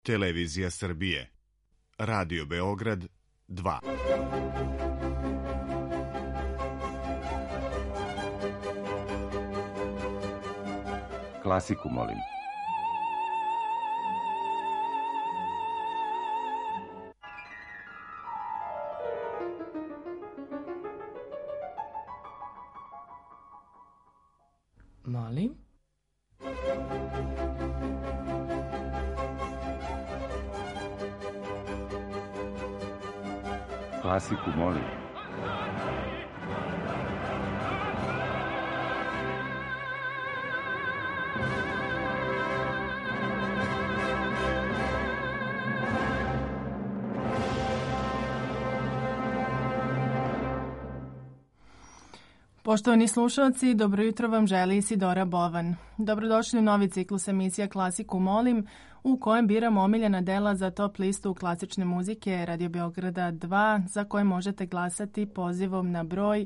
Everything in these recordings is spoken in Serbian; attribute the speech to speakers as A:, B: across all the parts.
A: Televizija Srbije, Radio Beograd 2.
B: Klasiku, molim.
C: Molim?
B: Klasiku, molim.
C: Poštovani slušalci, dobro jutro vam želi Isidora Bovan. Dobrodošli u novi ciklus emisija Klasiku molim, u kojem biramo omiljena dela za top listu klasične muzike Radio Beograda 2, za koje možete glasati pozivom na broj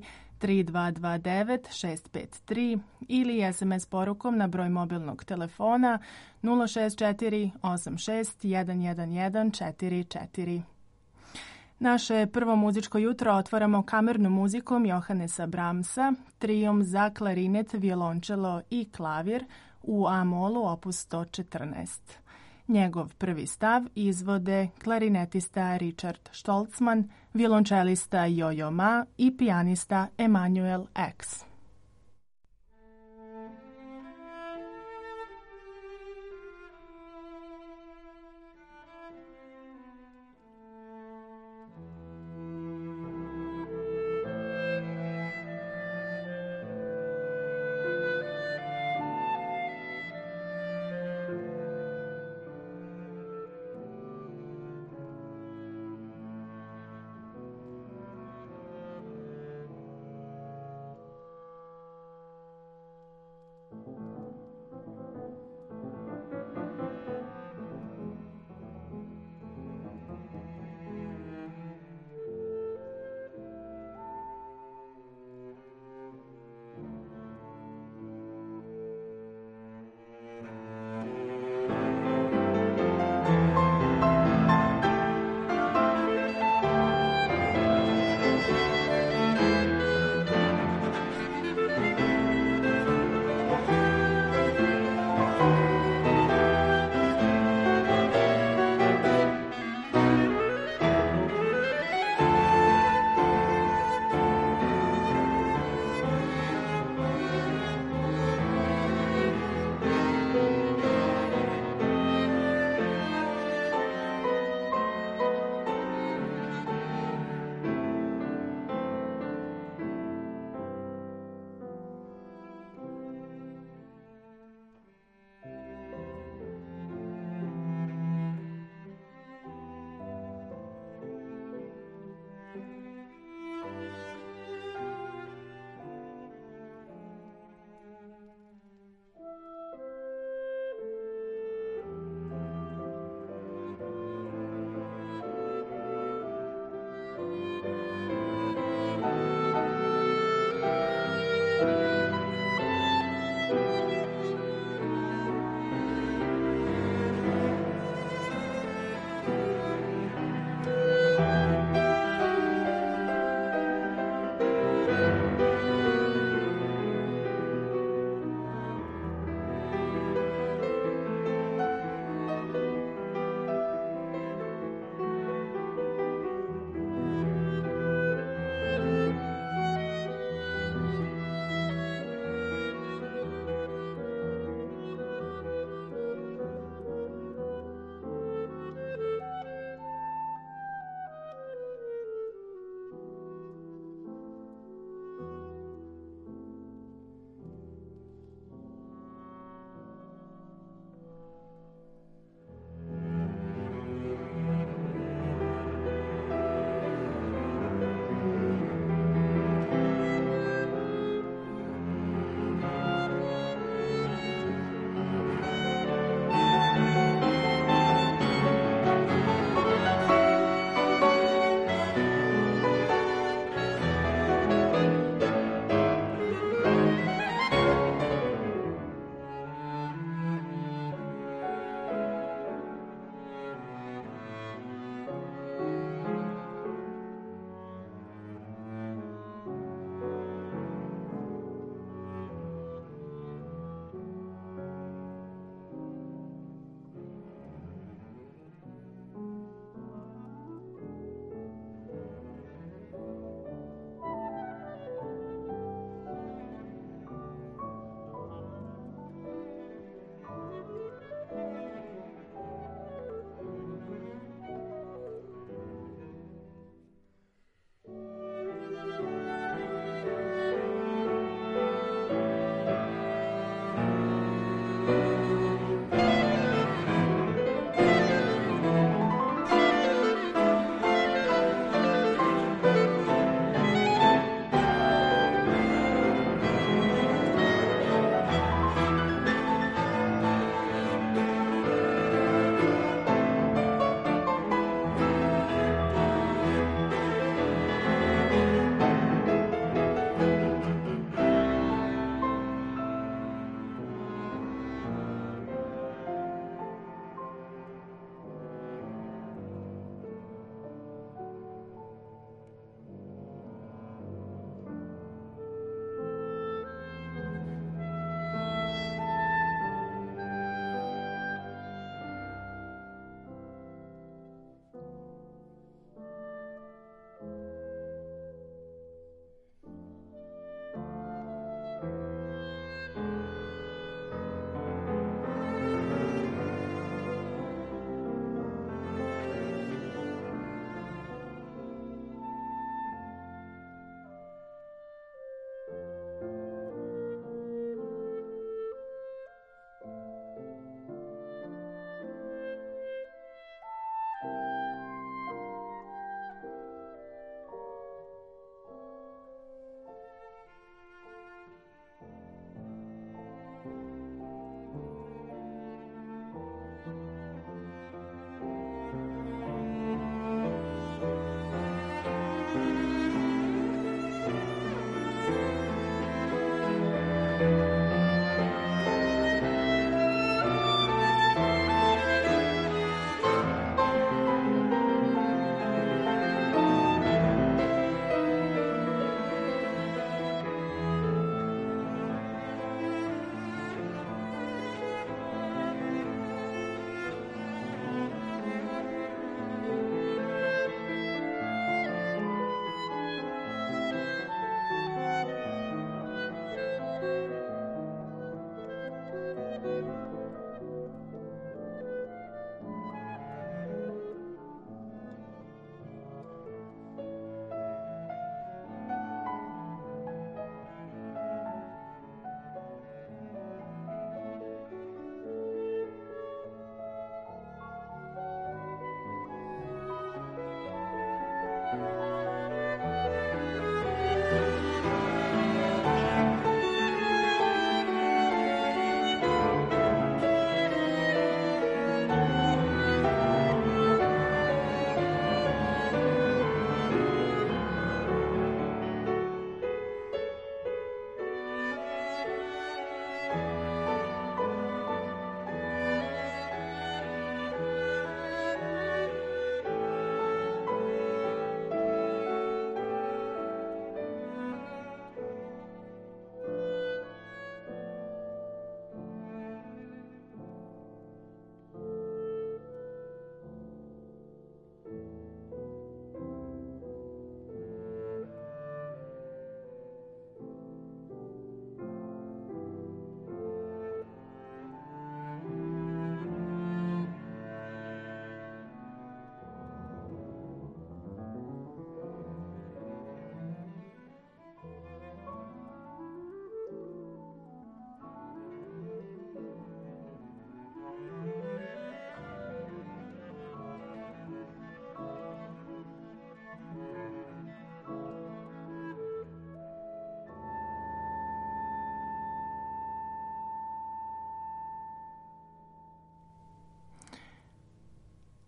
C: 3229 653 ili SMS porukom na broj mobilnog telefona 064 86 111 44. Naše prvo muzičko jutro otvaramo kamernom muzikom Johannesa Brahmsa, trijom za klarinet, violončelo i klavir u A-molu opus 114. Njegov prvi stav izvode klarinetista Richard Stoltzman, violončelista Yo-Yo Ma i pijanista Emanuel X.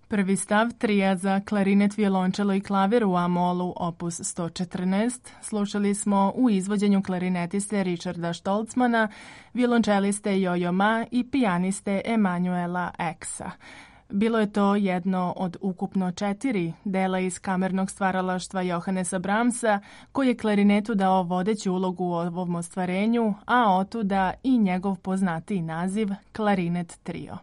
C: Prvi stav trija za klarinet, violončelo i klavir u A-molu opus 114 slušali smo u izvođenju klarinetiste Richarda Stoltzmana, violončeliste Jojo Ma i pijaniste Emanuela Eksa. Bilo je to jedno od ukupno 4 dela iz kamernog stvaralaštva Johannesa Brahmsa, koji je klarinetu dao vodeću ulogu u ovom ostvarenju, a otuda i njegov poznatiji naziv Klarinet trio.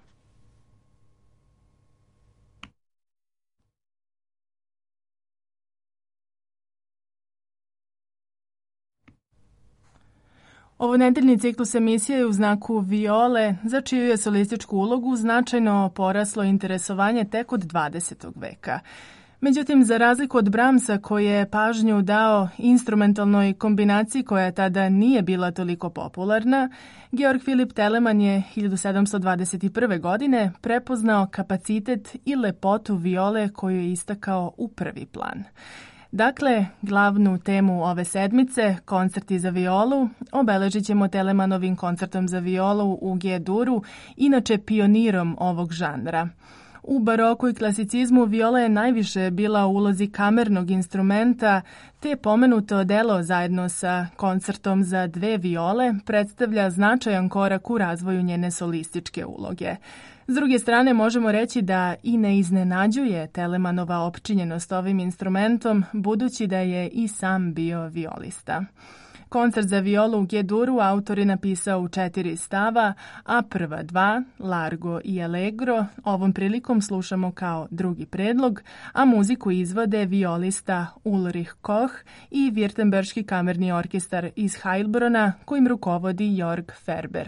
C: Ovo nedeljni ciklus emisije je u znaku viole, za čiju je solističku ulogu značajno poraslo interesovanje tek od 20. veka. Međutim, za razliku od Brahmsa, koji je pažnju dao instrumentalnoj kombinaciji koja tada nije bila toliko popularna, Georg Philipp Telemann je 1721. godine prepoznao kapacitet i lepotu viole koju je istakao u prvi plan. Dakle, glavnu temu ove sedmice, koncerti za violu, obeležit ćemo Telemanovim koncertom za violu u G-duru, inače pionirom ovog žanra. U baroku i klasicizmu viola je najviše bila u ulozi kamernog instrumenta, te pomenuto delo zajedno sa koncertom za 2 viole predstavlja značajan korak u razvoju njene solističke uloge. S druge strane, možemo reći da i ne iznenađuje Telemanova opčinjenost ovim instrumentom, budući da je i sam bio violista. Koncert za violu u G-duru autor je napisao u 4 stava, a prva 2, Largo i Allegro, ovom prilikom slušamo kao drugi predlog, a muziku izvode violista Ulrich Koch i Württemberški kamerni orkestar iz Heilbrona, kojim rukovodi Jörg Ferber.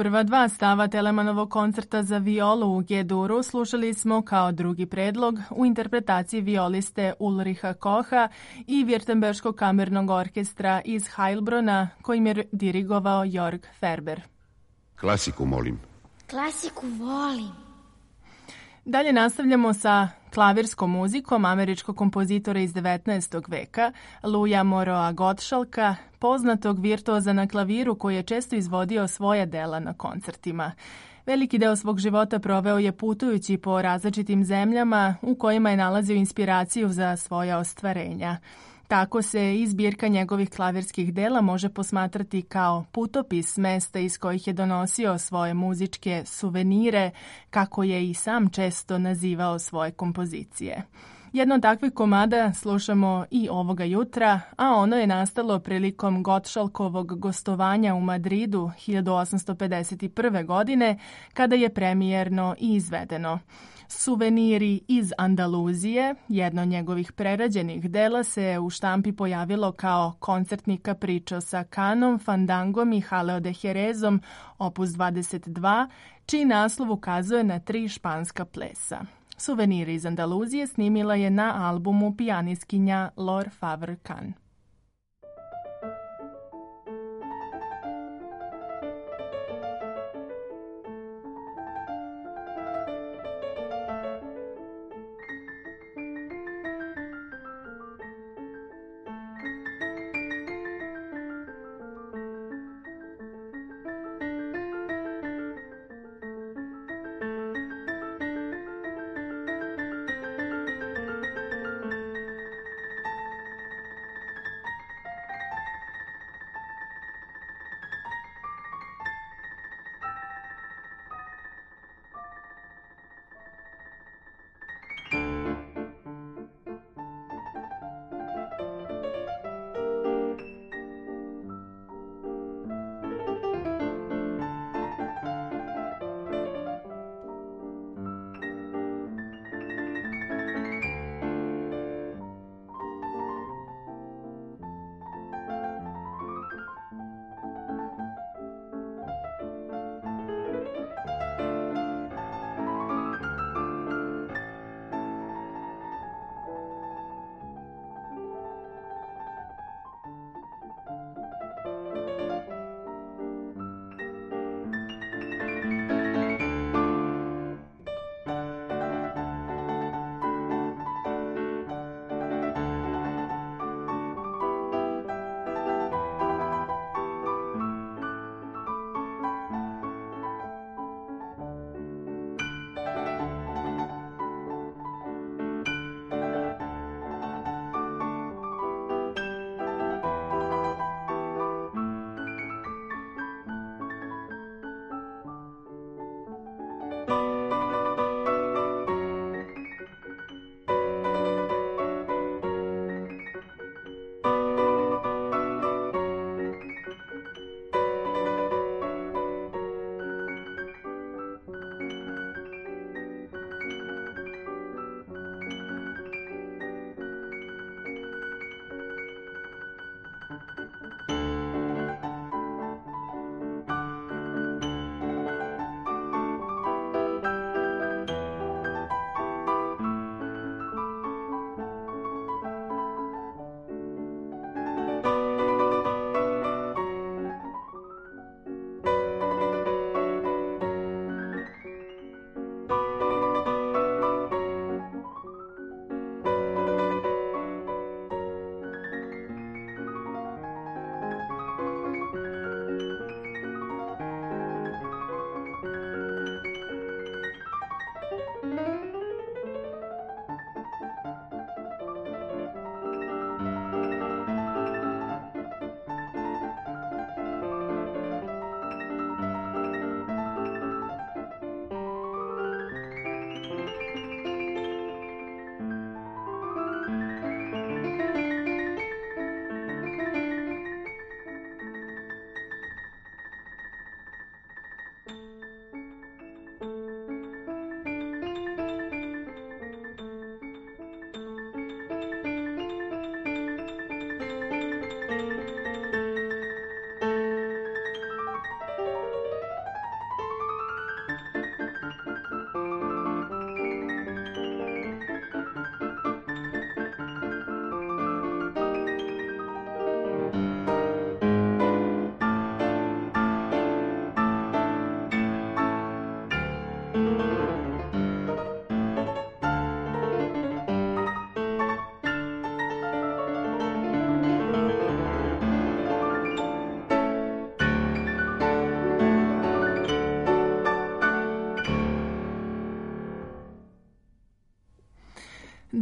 C: prva dva stava Telemanovog koncerta za violu u G-duru slušali smo kao drugi predlog u interpretaciji violiste Ulricha Kocha i Württemberškog kamernog orkestra iz Heilbrona kojim je dirigovao Jörg Ferber.
B: Klasiku molim.
D: Klasiku volim.
C: Dalje nastavljamo sa klavirskom muzikom američkog kompozitora iz 19. veka, Louisa Moreau Gottschalka, poznatog virtuoza na klaviru koji je često izvodio svoja dela na koncertima. Veliki deo svog života proveo je putujući po različitim zemljama u kojima je nalazio inspiraciju za svoja ostvarenja. Tako se i zbirka njegovih klavirskih dela može posmatrati kao putopis mesta iz kojih je donosio svoje muzičke suvenire, kako je i sam često nazivao svoje kompozicije. Jedno od takvih komada slušamo i ovoga jutra, a ono je nastalo prilikom Gottschalkovog gostovanja u Madridu 1851. godine, kada je premijerno i izvedeno. Suveniri iz Andaluzije, jedno od njegovih prerađenih dela, se u štampi pojavilo kao koncertni kapričo sa Kanom, Fandangom i Jaleo de Jerezom, opus 22, čiji naslov ukazuje na 3 španska plesa. Suveniri iz Andaluzije snimila je na albumu pijanistkinja Laure Favre-Kahn.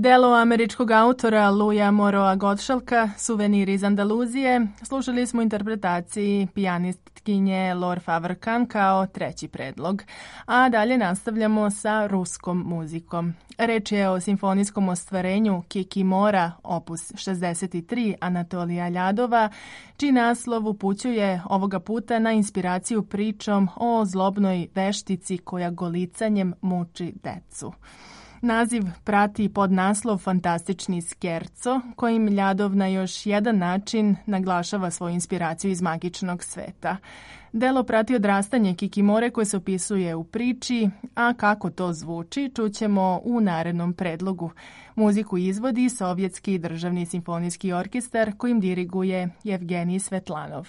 C: Delo američkog autora Louisa Moroa Gottschalka, Suvenir iz Andaluzije, slušali smo interpretaciji pijanistkinje Laure Favre-Kahn kao treći predlog, a dalje nastavljamo sa ruskom muzikom. Reč je o simfonijskom ostvarenju Kikimora, opus 63 Anatolija Ljadova, čiji naslov upućuje ovoga puta na inspiraciju pričom o zlobnoj veštici koja golicanjem muči decu. Naziv prati podnaslov Fantastični skerco, kojim Ljadov na još jedan način naglašava svoju inspiraciju iz magičnog sveta. Delo prati odrastanje Kikimore koje se opisuje u priči, a kako to zvuči čućemo u narednom predlogu. Muziku izvodi Sovjetski državni simfonijski orkestar kojim diriguje Evgenij Svetlanov.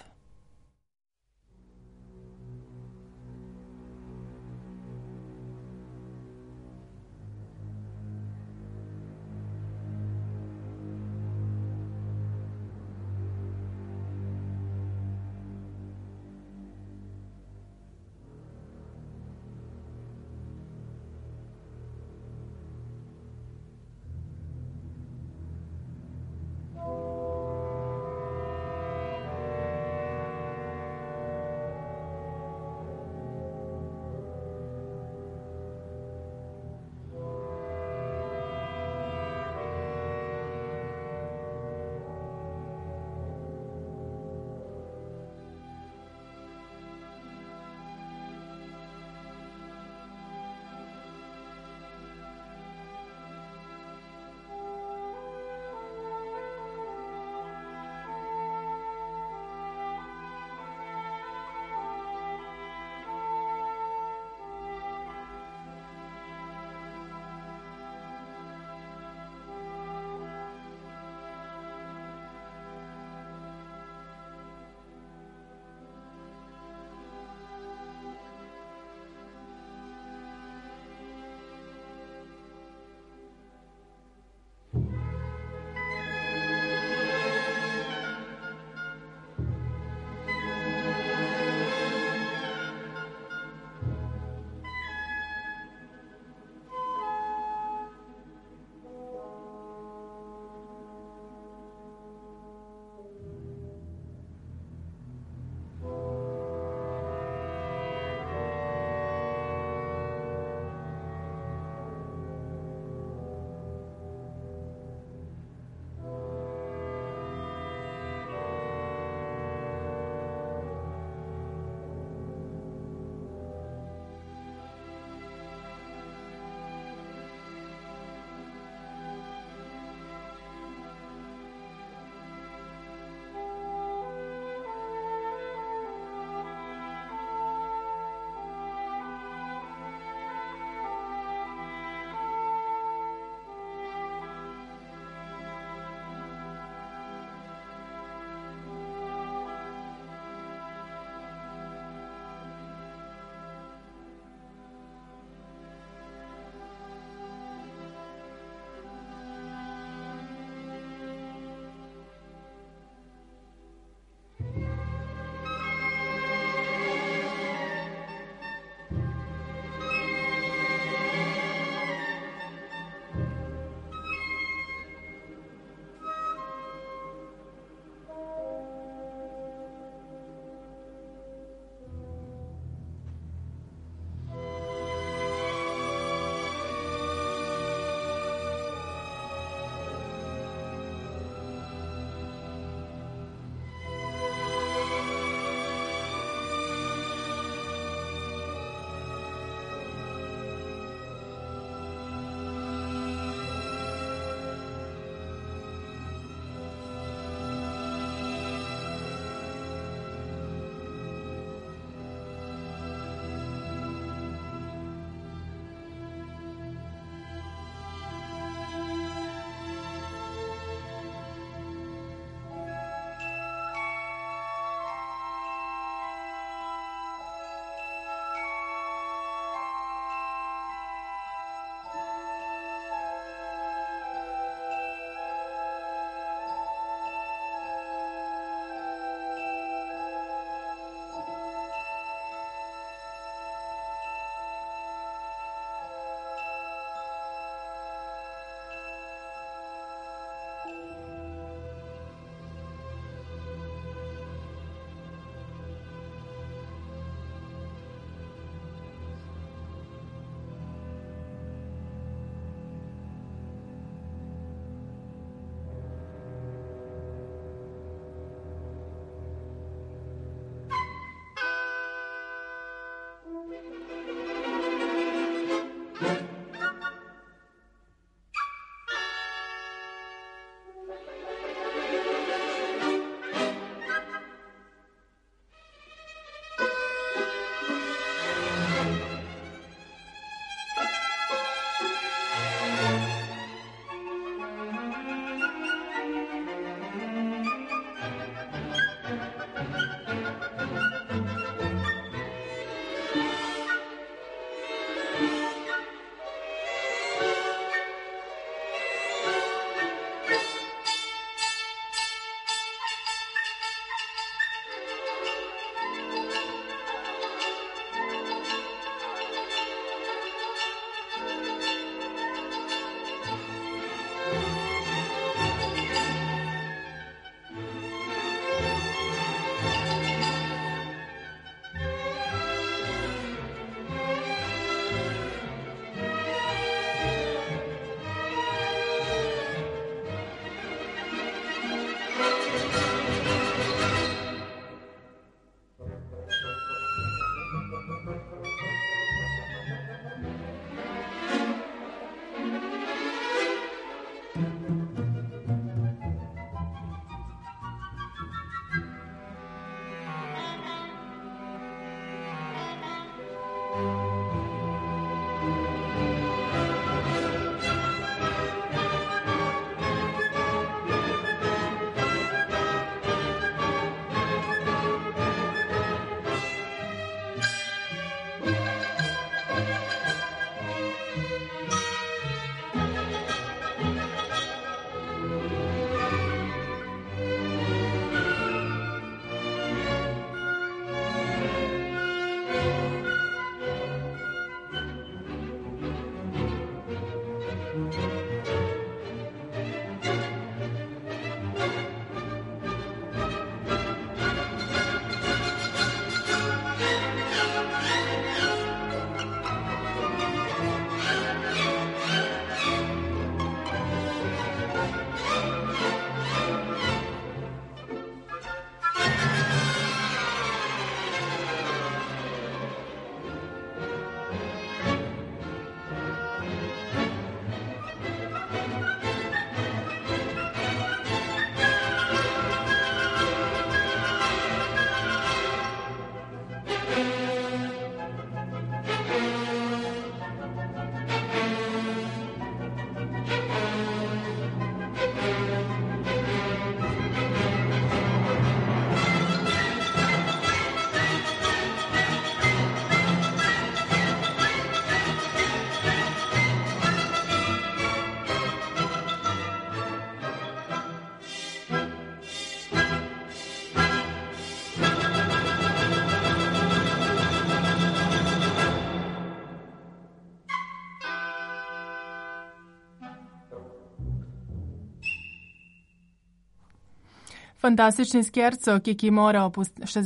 C: Fantastični skerco Kikimora opus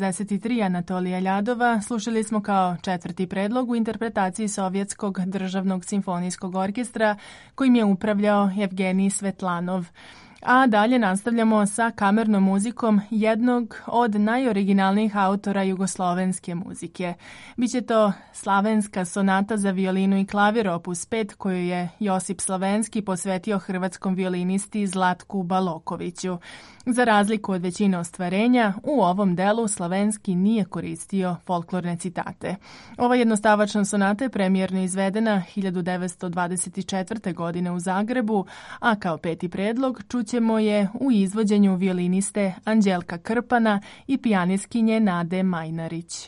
C: 63 Anatolija Ljadova slušali smo kao četvrti predlog u interpretaciji Sovjetskog državnog simfonijskog orkestra kojim je upravljao Evgenij Svetlanov. A dalje nastavljamo sa kamernom muzikom jednog od najoriginalnijih autora jugoslovenske muzike. Biće to Slavenska sonata za violinu i klavir opus 5 koju je Josip Slavenski posvetio hrvatskom violinisti Zlatku Balokoviću. Za razliku od većine ostvarenja, u ovom delu Slavenski nije koristio folklorne citate. Ova jednostavačna sonata je premijerno izvedena 1924. godine u Zagrebu, a kao peti predlog čućemo je u izvođenju violiniste Anđelka Krpana i pijanistkinje Nade Majnarić.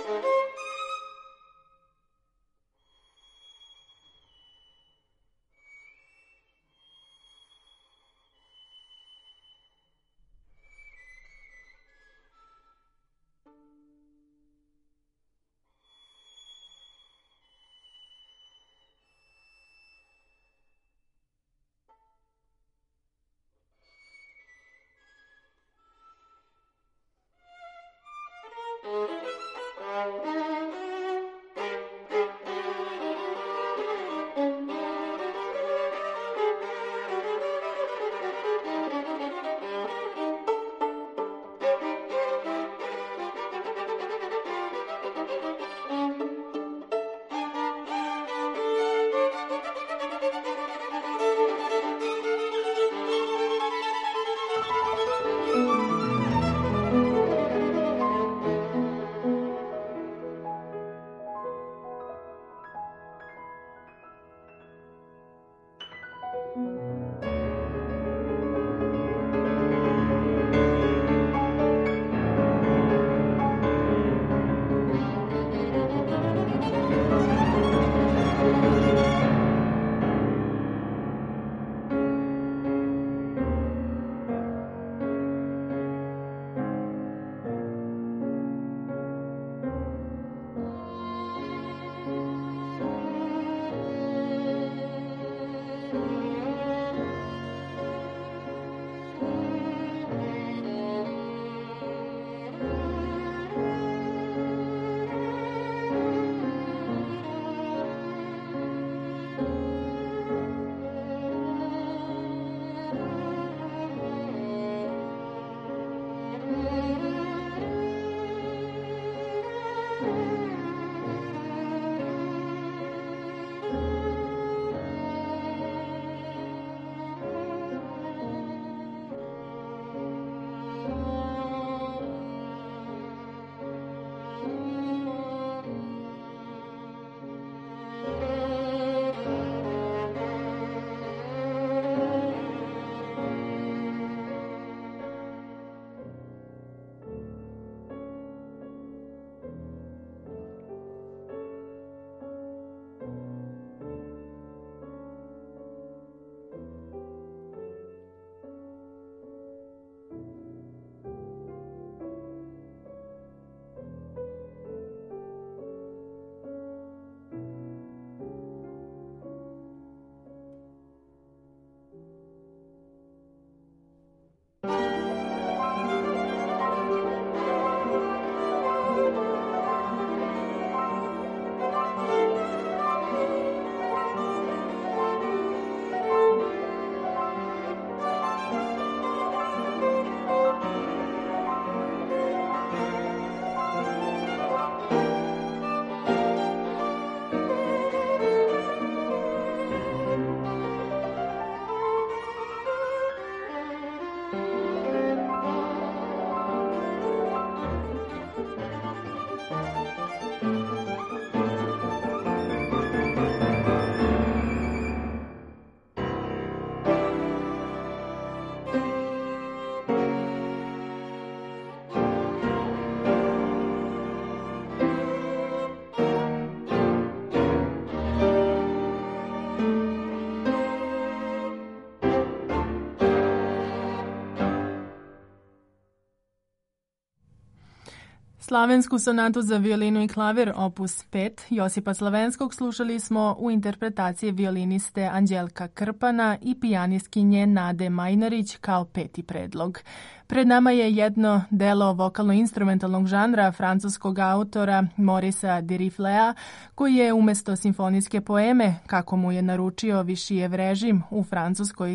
C: Slavensku sonatu za violinu i klavir opus 5 Josipa Slavenskog slušali smo u interpretaciji violiniste Anđelka Krpana i pijanistkinje Nade Majnarić kao peti predlog. Pred nama je jedno delo vokalno-instrumentalnog žanra francuskog autora Maurice'a Dirifflea, koji je umjesto simfonijske poeme, kako mu je naručio Višijev režim u Francuskoj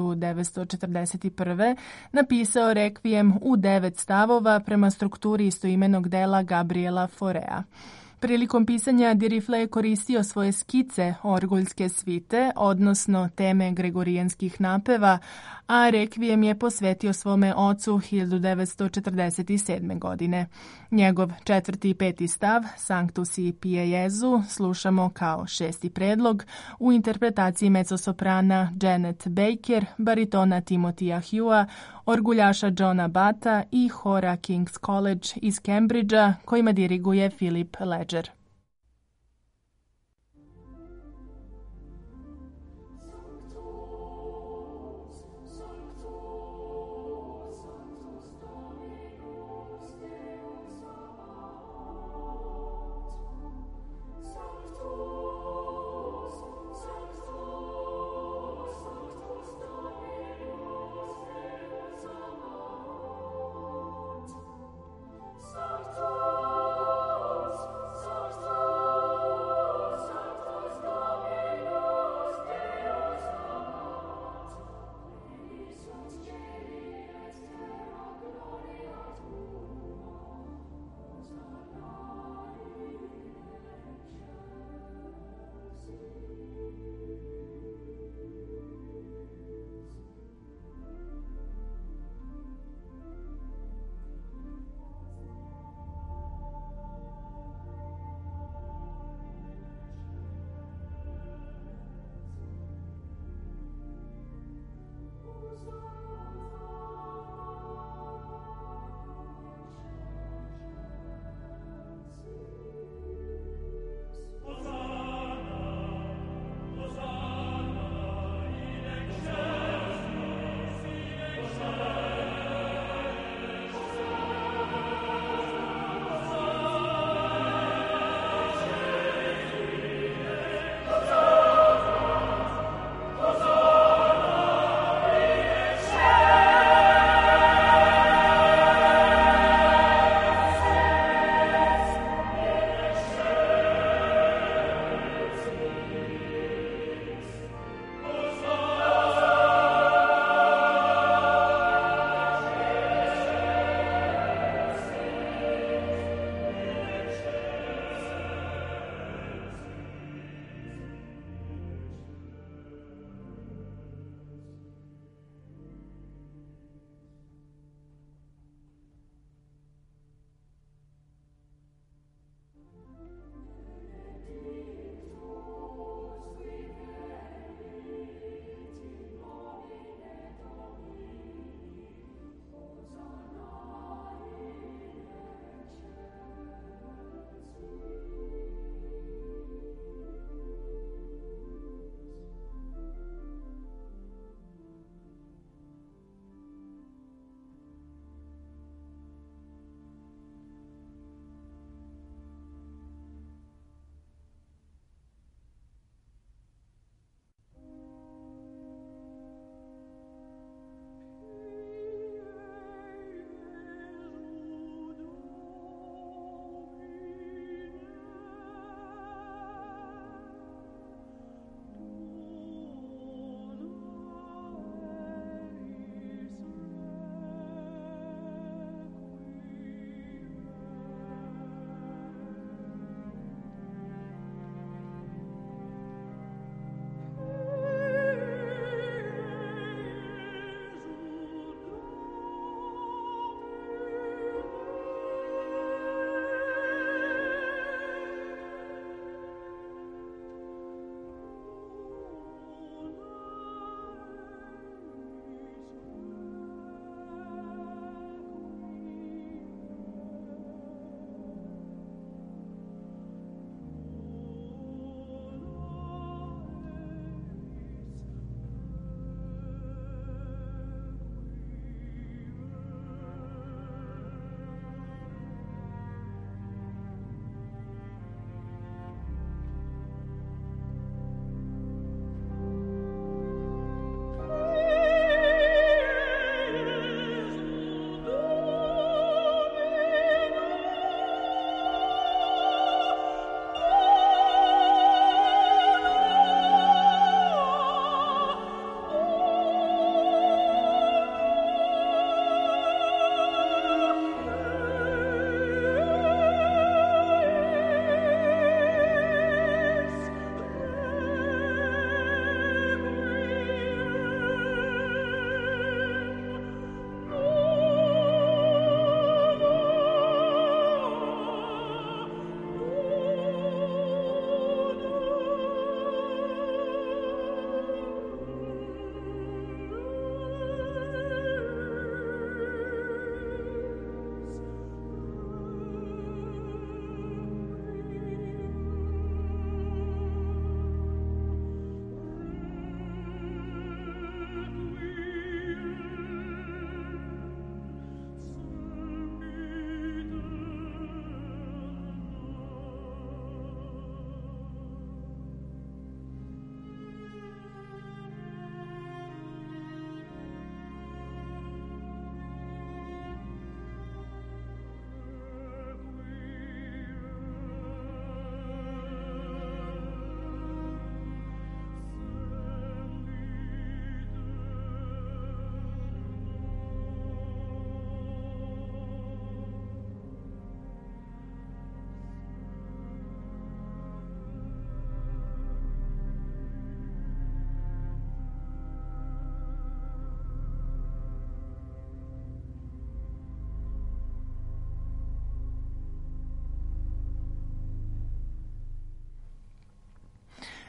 C: 1941. napisao rekvijem u 9 stavova prema strukturi istoimenog dela Gabriela Faurea. Prilikom pisanja Diriffle je koristio svoje skice orguljske svite, odnosno teme gregorijanskih napeva, a rekvijem je posvetio svome ocu 1947. godine. Njegov 4. i 5. stav, Sanctus i Pie Jesu, slušamo kao 6. predlog u interpretaciji mezzosoprana Janet Baker, baritona Timothya Hugha, orguljaša Johna Bata i hora King's College iz Cambridgea, kojima diriguje Philip Ledger.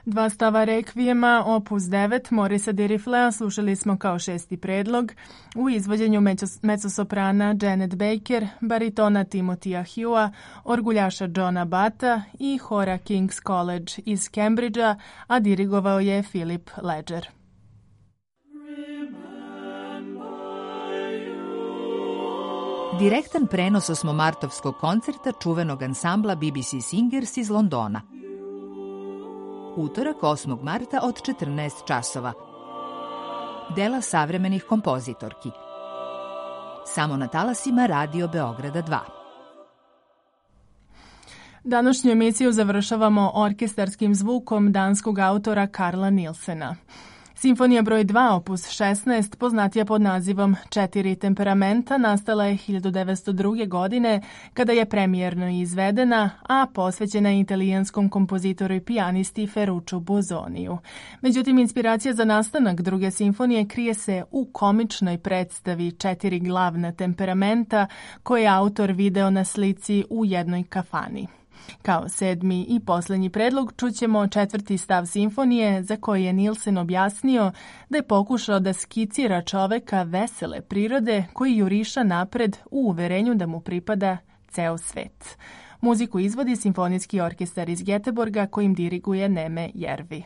C: Dva stava rekvijema, opus 9, Morisa Diriflea, slušali smo kao 6. predlog, u izvođenju mezzosoprana Janet Baker, baritona Timothya Hugha, orguljaša Johna Bata i hora King's College iz Cambridgea, a dirigovao je Philip Ledger.
E: Direktan prenos osmomartovskog koncerta čuvenog ansambla BBC Singers iz Londona. Utorak 8. marta od 14 časova. Dela savremenih kompozitorki. Samo na talasima Radio Beograda 2.
C: Današnju emisiju završavamo orkestarskim zvukom danskog autora Carla Nielsena. Simfonija broj 2, opus 16, poznatija pod nazivom 4 temperamenta, nastala je 1902. godine kada je premijerno izvedena, a posvećena je italijanskom kompozitoru i pijanisti Ferruccio Busoniju. Međutim, inspiracija za nastanak druge simfonije krije se u komičnoj predstavi 4 glavna temperamenta koje je autor video na slici u jednoj kafani. Kao 7. i posljednji predlog čućemo 4. stav simfonije za koji je Nielsen objasnio da je pokušao da skicira čoveka vesele prirode koji juriša napred u uverenju da mu pripada ceo svet. Muziku izvodi Simfonijski orkestar iz Göteborga kojim diriguje Neme Järvi.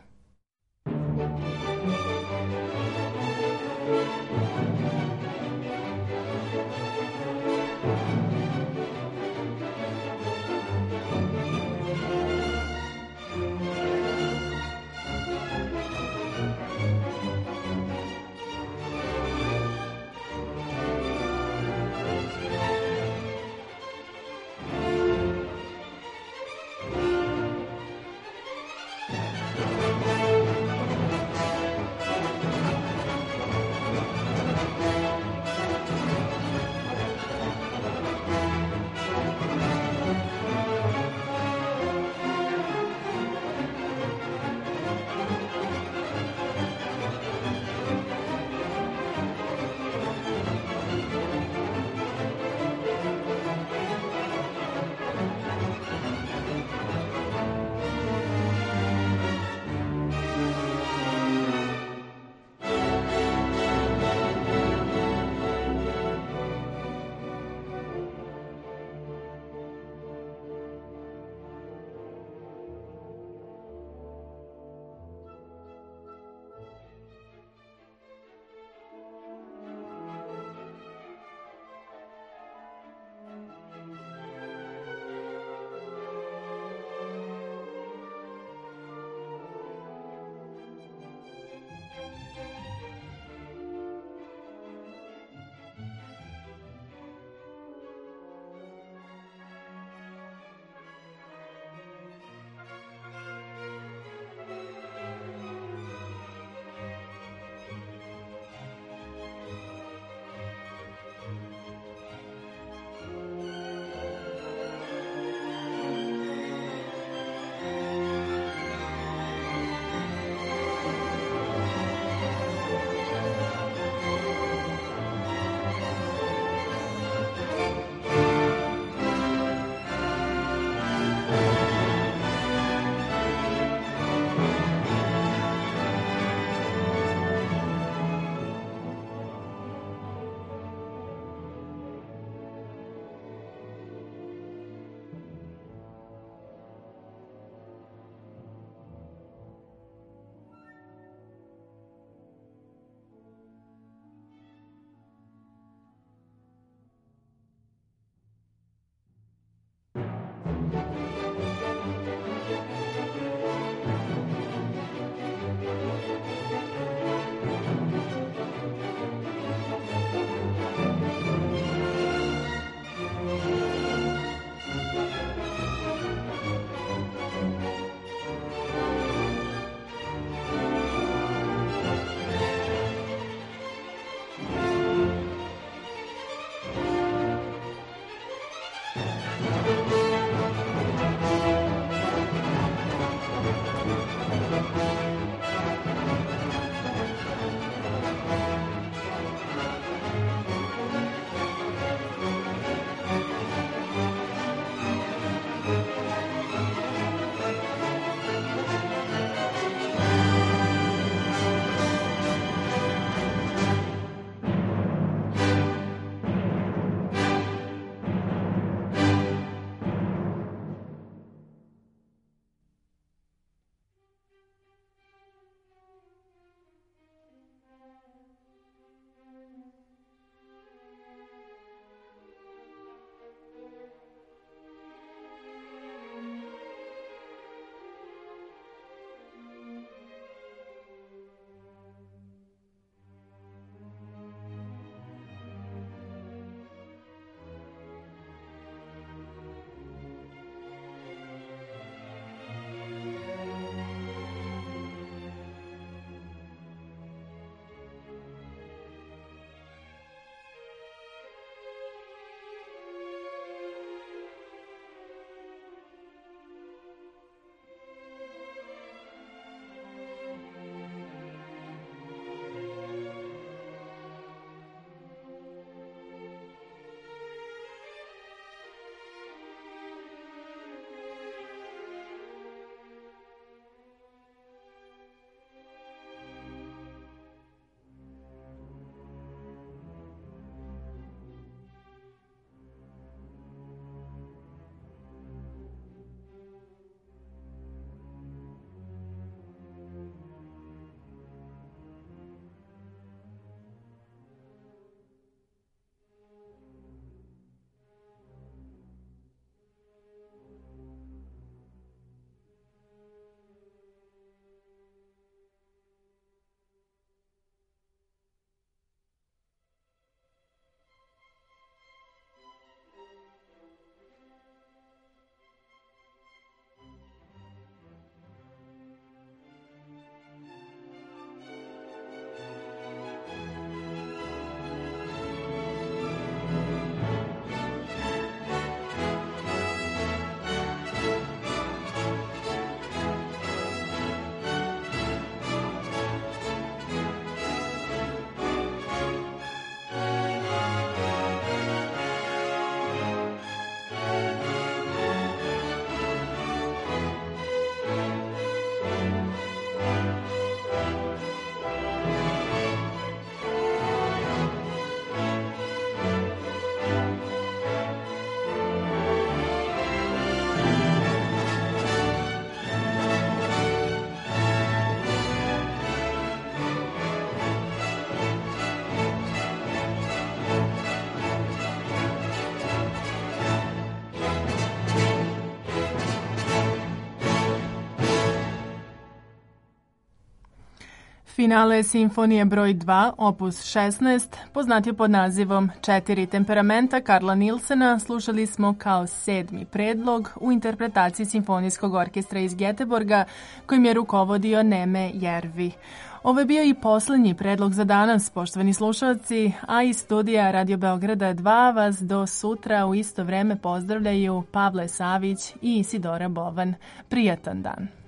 C: Finale simfonije broj 2, opus 16, poznat je pod nazivom Četiri temperamenta Karla Nilsena, slušali smo kao 7. predlog u interpretaciji Simfonijskog orkestra iz Geteborga, kojim je rukovodio Neme Järvi. Ovo je bio i poslednji predlog za danas, poštovani slušalci, a iz studija Radio Beograda 2 vas do sutra u isto vreme pozdravljaju Pavle Savić i Isidora Bovan. Prijatan dan!